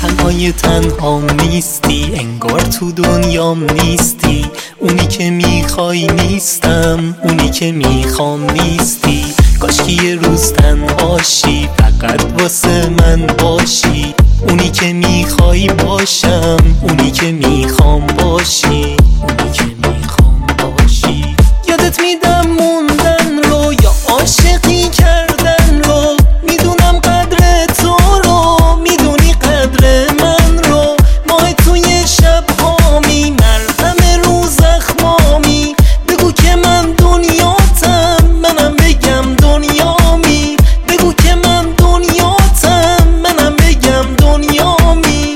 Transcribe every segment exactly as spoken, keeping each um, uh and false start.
تنهای تنهام نیستی، انگار تو دنیام نیستی. اونی که میخوای نیستم، اونی که میخوام نیستی. کاشکی یه روز تنهاشی، فقط واسه من باشی. اونی که میخوای باشم، اونی که میخوام باشی، اونی که میخوام باشی. یادت میدم موندن رو یا عاشقی کردن رو. میدونم قدر تو رو، میدونی قدر من رو. ماه توی شب هامی، مرهم رو زخمامی. بگو که من دنیاتم، منم بگم دنیامی. بگو که من دنیاتم، منم بگم دنیامی.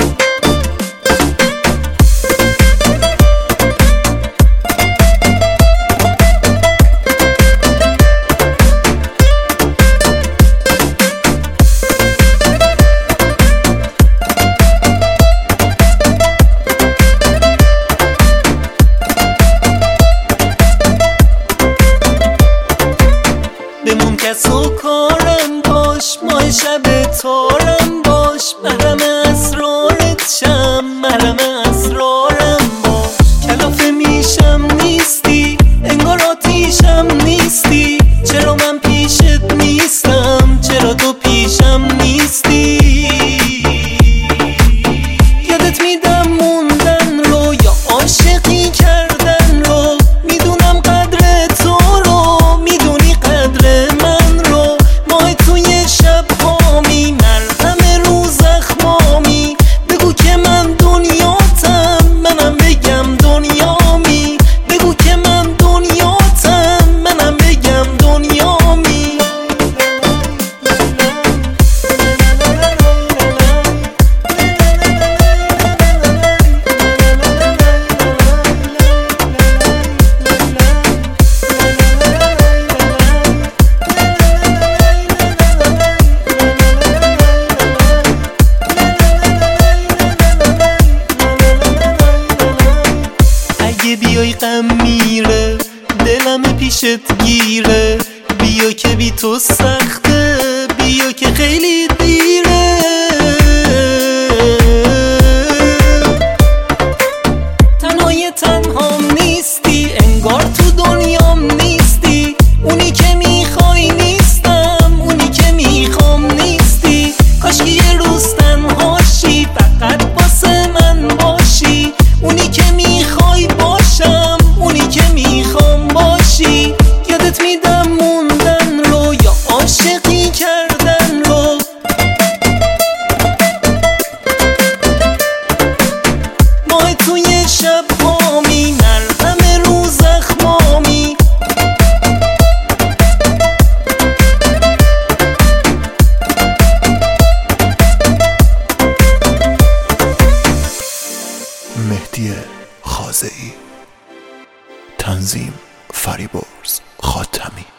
بمون کس و کارم باش، ماه شب تارم باش. محرم اسرارت شم، محرم اسرارم باش. کلافه میشم نیستی، انگار آتیشم نیستی. چرا من پیشت نیستم، چرا تو پیشم نیستی. یادت میدم موندن رو یا عاشقی کردن رو. میدونم قدر تو رو، میدونی قدر من رو. ماه توی شب هامی، مرهم رو زخمامی. بگو که من دنیاتم، منم بگم دنیامی. بگو که من دنیاتم، منم بگم دنیامی. اگه بیای غم میره، دلم پیشت گیره. بیا که بی تو سخته، بیا که خیلی دیره. تنهای تنهام نیستی، انگار تو دنیام نیستی. اونی که میخوای نیستم، اونی که میخوام نیستی. کاشکی یه روز تنهاشی، فقط واسه من باشی. اونی که میخوای باشم، اونی که میخوام باشی. یادت میدم موندن رو یا عاشقی کردن رو. ماه توی شب هامی، مرهم رو زخمامی. مهدی خازعی، تنظیم فریبرز خاتمی.